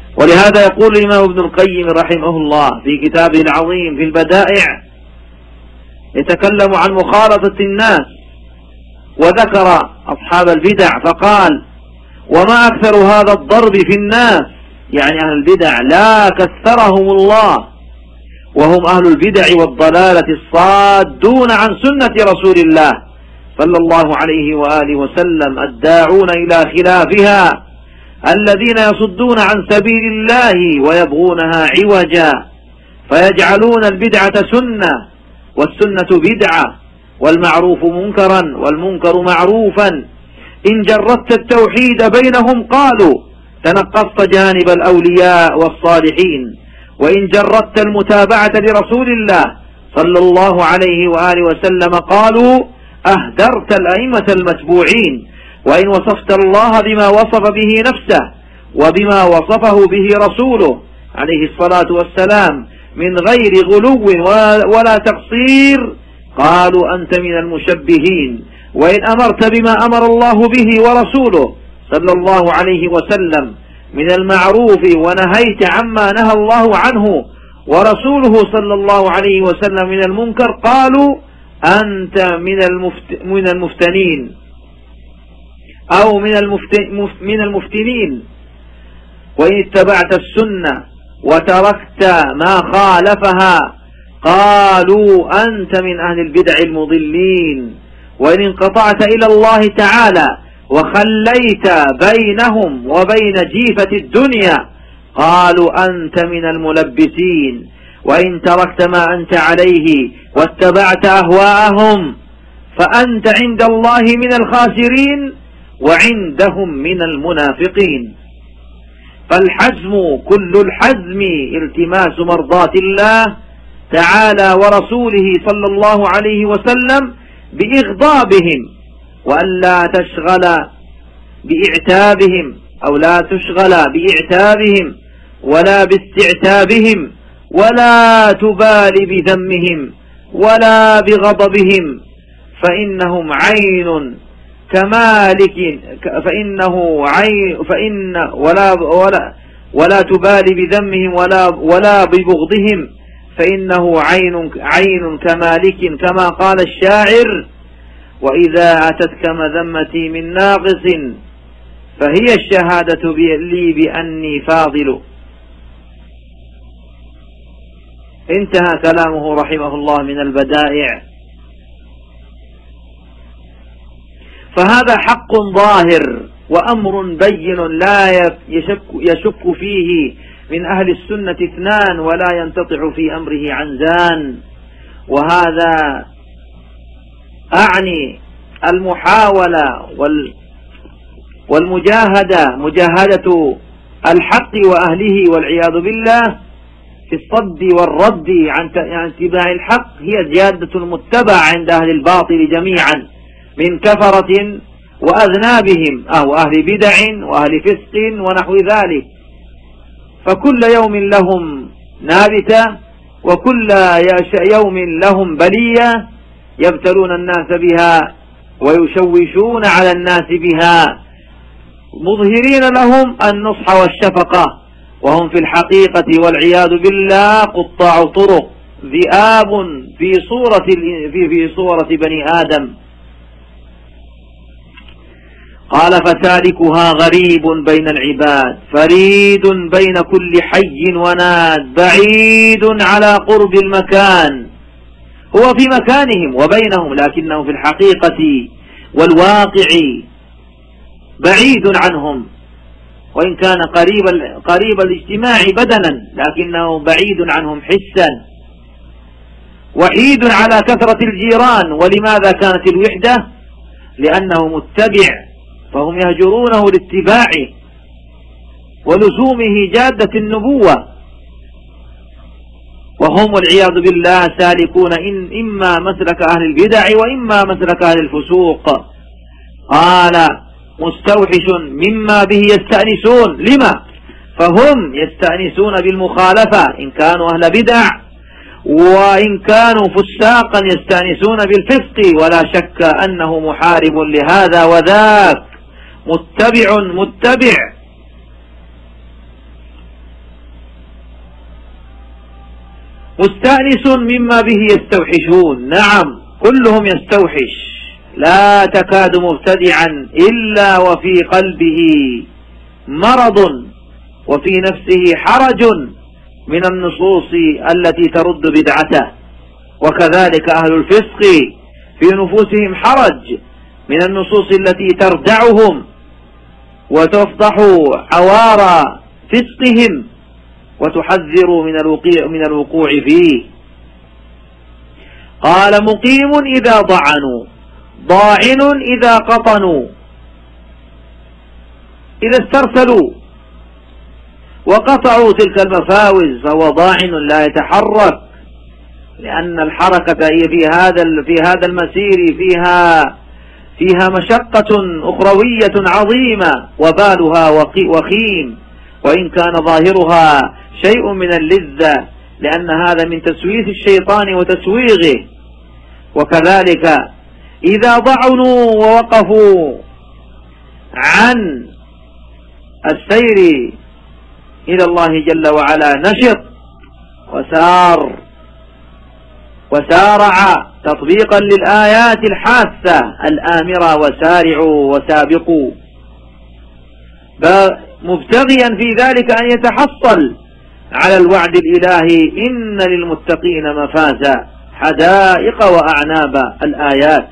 ولهذا يقول الإمام ابن القيم رحمه الله في كتابه العظيم في البدائع، يتكلم عن مخالطة الناس وذكر أصحاب البدع فقال: وما أكثر هذا الضرب في الناس، يعني أهل البدع لا كثرهم الله، وهم أهل البدع والضلالة الصادون عن سنة رسول الله صلى الله عليه وآله وسلم، الداعون إلى خلافها، الذين يصدون عن سبيل الله ويبغونها عوجا، فيجعلون البدعة سنة والسنة بدعة والمعروف منكرا والمنكر معروفا. إن جردت التوحيد بينهم قالوا تنقصت جانب الأولياء والصالحين، وإن جردت المتابعة لرسول الله صلى الله عليه وآله وسلم قالوا أهدرت الأئمة المتبوعين. وإن وصفت الله بما وصف به نفسه وبما وصفه به رسوله عليه الصلاة والسلام من غير غلو ولا تقصير قالوا أنت من المشبهين. وإن أمرت بما أمر الله به ورسوله صلى الله عليه وسلم من المعروف ونهيت عما نهى الله عنه ورسوله صلى الله عليه وسلم من المنكر قالوا أنت من المفتنين أو من المفتنين. وإن اتبعت السنة وتركت ما خالفها قالوا أنت من أهل البدع المضلين. وإن انقطعت إلى الله تعالى وخليت بينهم وبين جيفة الدنيا قالوا أنت من الملبسين. وإن تركت ما أنت عليه واتبعت أهواءهم فأنت عند الله من الخاسرين وعندهم من المنافقين. فالحزم كل الحزم التماس مرضاة الله تعالى ورسوله صلى الله عليه وسلم بإغضابهم، وأن لا تشغل بإعتابهم أو لا تشغل بإعتابهم ولا باستعتابهم، ولا تبالي بذمهم ولا بغضبهم، فإنهم عين كمالك ولا تبالي بذمهم ولا ببغضهم، فإنه عين كمالك، كما قال الشاعر: وإذا أتتك مذمتي من ناقص فهي الشهادة لي بأني فاضل. انتهى كلامه رحمه الله من البدائع. فهذا حق ظاهر وأمر بين لا يشك فيه من أهل السنة اثنان ولا ينتطع في أمره عنزان. وهذا أعني المحاولة والمجاهدة، مجاهدة الحق وأهله والعياذ بالله في الصد والرد عن اتباع الحق، هي زيادة المتبع عند أهل الباطل جميعا من كفرة وأذنابهم أو أهل بدع وأهل فسق ونحو ذلك. فكل يوم لهم نابتة وكل يوم لهم بلية يبتلون الناس بها ويشوشون على الناس بها، مظهرين لهم النصح والشفقة، وهم في الحقيقة والعياذ بالله قطاع طرق، ذئاب في صورة بني آدم. قال: فسالكها غريب بين العباد، فريد بين كل حي وناد، بعيد على قرب المكان. هو في مكانهم وبينهم، لكنه في الحقيقة والواقع بعيد عنهم، وإن كان قريب الاجتماع بدنا لكنه بعيد عنهم حسا، وحيد على كثرة الجيران. ولماذا كانت الوحدة؟ لأنه متبع، فهم يهجرونه لاتباعه ولزومه جادة النبوة، وهم والعياذ بالله سالكون إما مسلك أهل البدع وإما مسلك أهل الفسوق. قال: مستوحش مما به يستأنسون. لما؟ فهم يستأنسون بالمخالفة إن كانوا أهل بدع، وإن كانوا فساقا يستأنسون بالفسق، ولا شك أنه محارب لهذا وذاك، متبع. مستأنس مما به يستوحشون. نعم كلهم يستوحش، لا تكاد مبتدعا إلا وفي قلبه مرض وفي نفسه حرج من النصوص التي ترد بدعته، وكذلك أهل الفسق في نفوسهم حرج من النصوص التي تردعهم وتفضح عوار فسقهم وتحذر من الوقوع فيه. قال مقيم إذا ضعنوا، ضاعن إذا قطنوا، إذا استرسلوا وقطعوا تلك المفاوز فهو ضاعن لا يتحرك، لأن الحركة هي في هذا المسير فيها مشقة أخروية عظيمة وبالها وخيم، وإن كان ظاهرها شيء من اللذة، لأن هذا من تسويس الشيطان وتسويغه. وكذلك إذا ضعنوا ووقفوا عن السير إلى الله جل وعلا نشط وسارع تطبيقا للآيات الحاثة الآمرة وسارعوا وسابقوا، مبتغيا في ذلك أن يتحصل على الوعد الإلهي إن للمتقين مفازا حدائق وأعناب الآيات.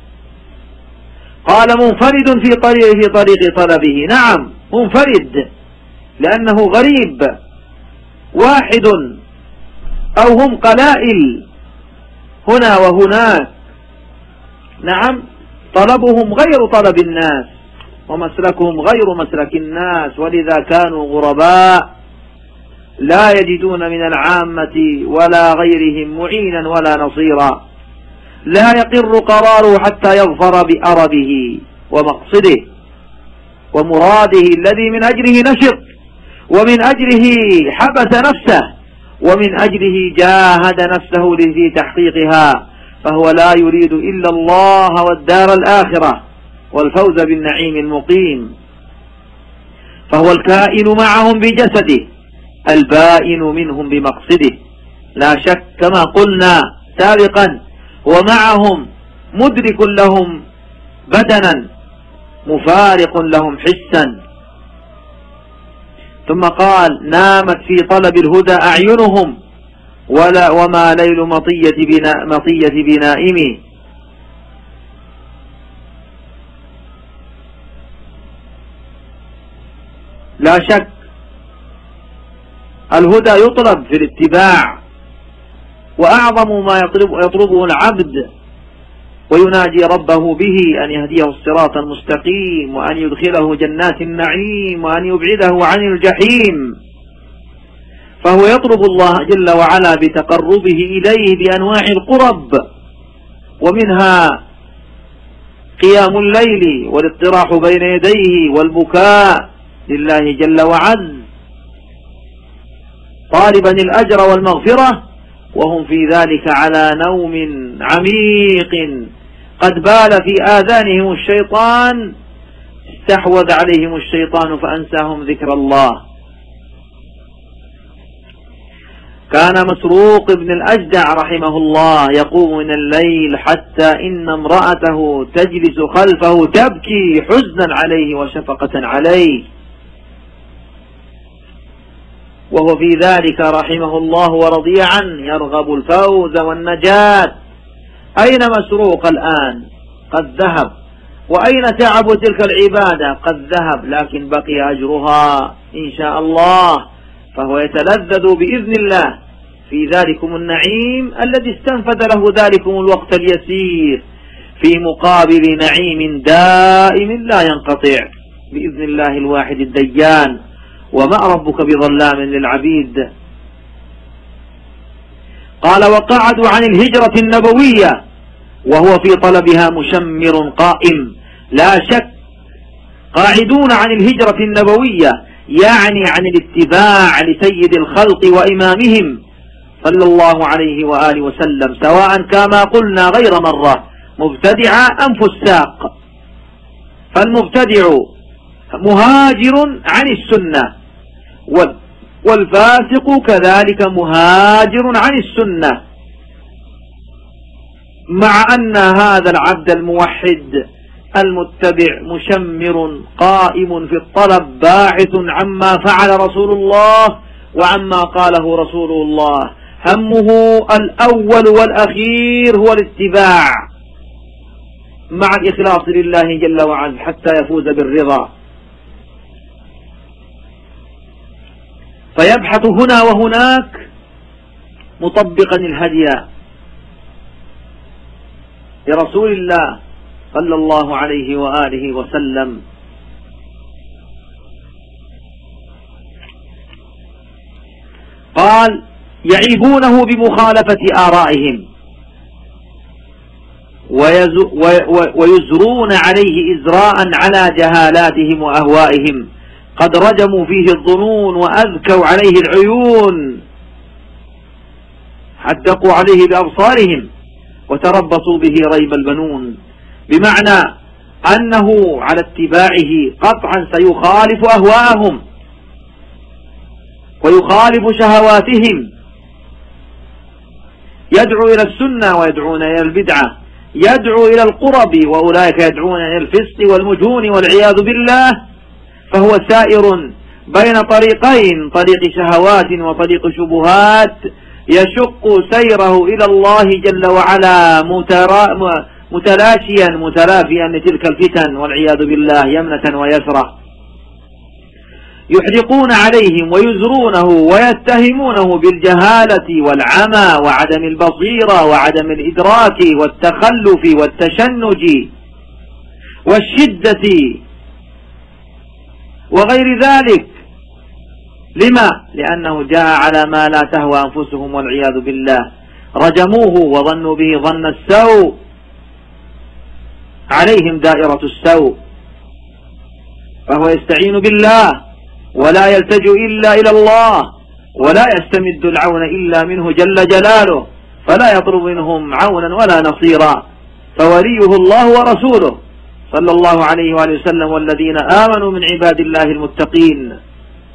قال منفرد في طريق طلبه. نعم منفرد لأنه غريب، واحد أو هم قلائل هنا وهناك. نعم طلبهم غير طلب الناس ومسلكهم غير مسلك الناس، ولذا كانوا غرباء لا يجدون من العامة ولا غيرهم معينا ولا نصيرا، لا يقر قراره حتى يظفر بأربه ومقصده ومراده الذي من أجله نشط، ومن أجله حبس نفسه، ومن أجله جاهد نفسه في تحقيقها، فهو لا يريد إلا الله والدار الآخرة والفوز بالنعيم المقيم، فهو الكائن معهم بجسده البائن منهم بمقصده، لا شك كما قلنا سابقا، ومعهم مدرك لهم بدنا مفارق لهم حسا. ثم قال نامت في طلب الهدى أعينهم وما ليل مطية بنائمه. لا شك الهدى يطلب في الاتباع، وأعظم ما يطلبه العبد ويناجي ربه به أن يهديه الصراط المستقيم، وأن يدخله جنات النعيم، وأن يبعده عن الجحيم. فهو يطلب الله جل وعلا بتقربه إليه بأنواع القرب، ومنها قيام الليل والاطراح بين يديه والبكاء لله جل وعز، طالبا الأجر والمغفرة، وهم في ذلك على نوم عميق قد بال في آذانهم الشيطان، استحوذ عليهم الشيطان فأنساهم ذكر الله. كان مسروق بن الأجدع رحمه الله يقوم من الليل حتى إن امرأته تجلس خلفه تبكي حزنا عليه وشفقة عليه، وهو في ذلك رحمه الله ورضي عنه يرغب الفوز والنجاة. أين مسروق الآن؟ قد ذهب. وأين تعب تلك العبادة؟ قد ذهب، لكن بقي أجرها إن شاء الله، فهو يتلذذ بإذن الله في ذلكم النعيم الذي استنفذ له ذلكم الوقت اليسير في مقابل نعيم دائم لا ينقطع بإذن الله الواحد الديان. وما ربك بظلام للعبيد. قال وقعدوا عن الهجرة النبوية وهو في طلبها مشمر قائم. لا شك قاعدون عن الهجرة النبوية يعني عن الاتباع لسيد الخلق وإمامهم صلى الله عليه وآله وسلم، سواء كما قلنا غير مرة مبتدع أم فساق. فالمبتدع مهاجر عن السنة والفاسق كذلك مهاجر عن السنة، مع أن هذا العبد الموحد المتبع مشمر قائم في الطلب باحث عما فعل رسول الله وعما قاله رسول الله، همه الأول والأخير هو الاتباع مع الإخلاص لله جل وعلا حتى يفوز بالرضا، فيبحث هنا وهناك مطبقا الهدي لرسول الله صلى الله عليه وآله وسلم. قال: يعيبونه بمخالفة آرائهم ويزرون عليه إزراء على جهالاتهم وأهوائهم، قد رجموا فيه الظنون وأذكوا عليه العيون، حدقوا عليه بأبصارهم وتربصوا به ريب البنون، بمعنى أنه على اتباعه قطعا سيخالف أهواءهم ويخالف شهواتهم، يدعو إلى السنة ويدعون إلى البدعة، يدعو إلى القرب وأولئك يدعون إلى الفسق والمجون والعياذ بالله، فهو سائر بين طريقين، طريق شهوات وطريق شبهات، يشق سيره إلى الله جل وعلا متلاشيا متلافيا لتلك الفتن والعياذ بالله يمنة ويسرة، يحرقون عليهم ويزرونه ويتهمونه بالجهالة والعمى وعدم البصيرة وعدم الإدراك والتخلف والتشنج والشدة وغير ذلك. لما؟ لأنه جاء على ما لا تهوى أنفسهم والعياذ بالله، رجموه وظنوا به ظن السوء، عليهم دائرة السوء، فهو يستعين بالله ولا يلتجئ إلا إلى الله ولا يستمد العون إلا منه جل جلاله، فلا يطلب منهم عونا ولا نصيرا، فوليه الله ورسوله صلى الله عليه وآله وسلم والذين آمنوا من عباد الله المتقين.